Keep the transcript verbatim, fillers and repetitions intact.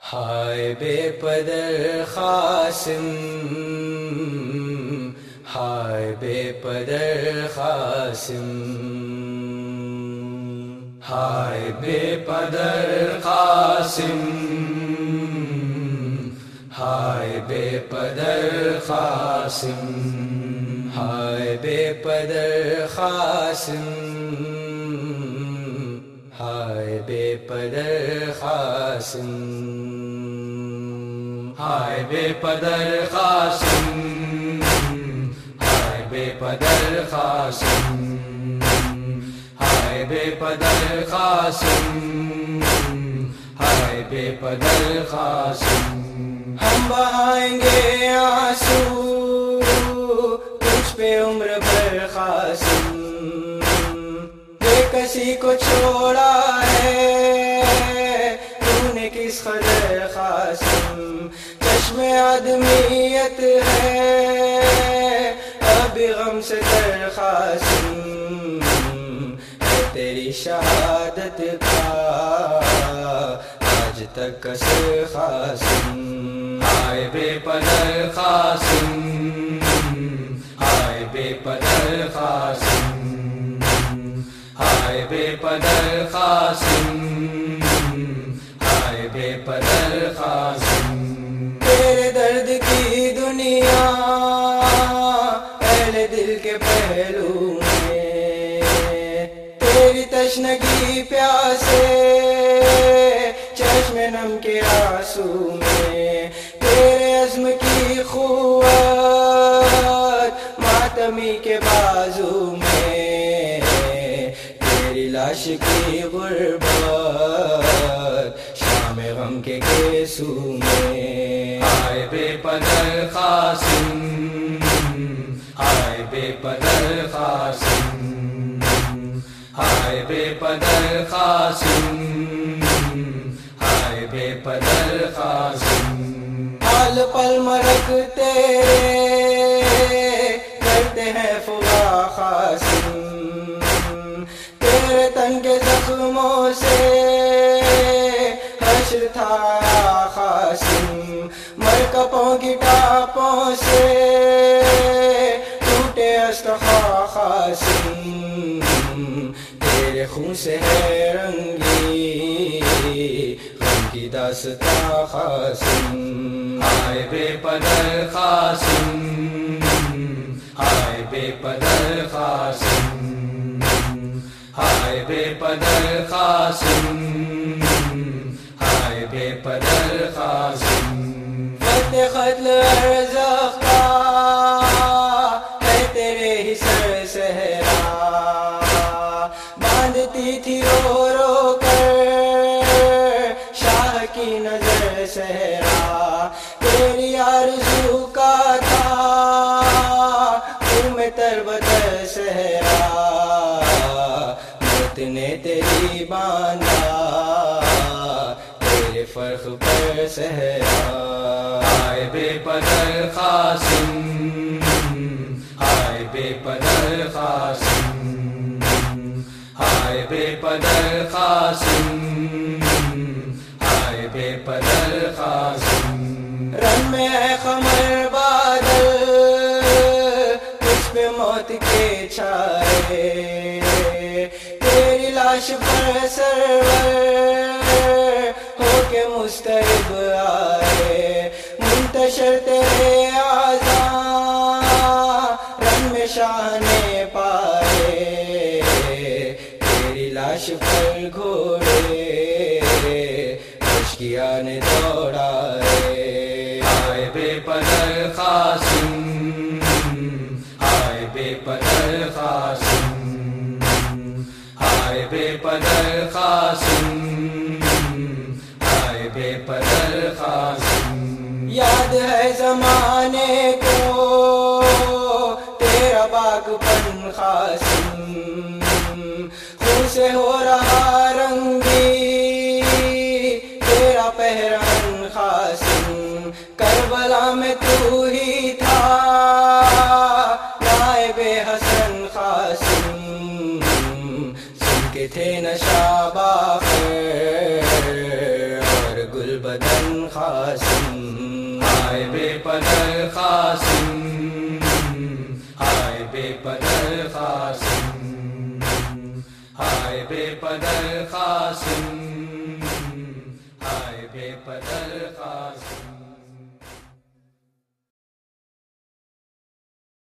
ہائے بے پدر قاسم، ہائے بے پدر قاسم، ہائے بے پدر قاسم، ہائے بے پدر قاسم، ہائے بے پدر قاسم، ہائے بے پدر قاسم، ہائے بے پدر قاسم، ہائے بے پدر قاسم، ہائے بے پدر قاسم، ہائے بے پدر قاسم۔ ہم بہائیں گے آنسو تجھ پہ عمر بھر قاسم، بے کسی کو چھوڑا ہے تو نے کس قدر قاسم، چشم آدمیت ہے اب غم سے تر قاسم، ہے تیری شہادت کا آج تک قصر قاسم۔ ہائے بے پدر قاسم، ہائے بے پدر قاسم، ہائے بے پدر قاسم، ہائے بے پدر قاسم۔ تیرے درد کی دنیا اہل دل کے پہلو میں، تیری تشنگی پیاسے چشم نم کے آنسو میں، تیرے عزم کی قوت ماتمی کے بازو میں، تیری لاش کی غربت شام غم کے گیسو میں۔ ہائے بے پدر قاسم، ہائے بے پدر قاسم، ہائے بے پدر قاسم، ہائے بے پدر قاسم۔ حال پل مرک تیرے کرتے ہیں فغا قاسم، تیرے تن کے زخموں سے حشر تھا قاسم، مرکبوں کی ٹاپوں سے ٹوٹے استخا قاسم، تیرے خون سے ہے رنگی غم کی داستاں قاسم۔ ہائے بے پدر قاسم، ہائے بے پدر قاسم، ہائے بے پدر قاسم، ہائے بے پدر قاسم۔ خط قتل ارزاق کا ہے تیرے ہی سر صحرا، باندھتی تھی رو رو کر شاہ کی نظر صحرا، تیری آرزو کا تھا تم تر بتر صحرا، موت نے تیری باندھا تیرے فرق پر صحرا۔ ہائے بے پدر قاسم، ہائے بے پدر قاسم، ہائے بے پدر قاسم، ہائے بے پدر قاسم۔ رن میں ہے قمر بادل اس پہ موت کے چھائے، تیری لاش پر سرور ہو کے مسترب آئے، منتشر تیرے آذان رن میں شاہ نے پائے، تیری لاش پر گھوڑے اشکیا نے دوڑائے۔ ہائے بے پدر قاسم، ہائے بے پدر قاسم، ہائے بے پدر قاسم، ہائے بے پدر قاسم۔ یاد ہے زمانے کو تیرا باغ پن قاسم، خون سے ہو رہا رنگی تیرا پہران قاسم، کربلا میں تو ہی تھا نائب حسن قاسم، سن کے تھے نشہ باخر اور گل بدن قاسم، ہائے بے پدر قاسم، ہائے بے پدر قاسم، ہائے بے پدر قاسم، ہائے بے پدر قاسم۔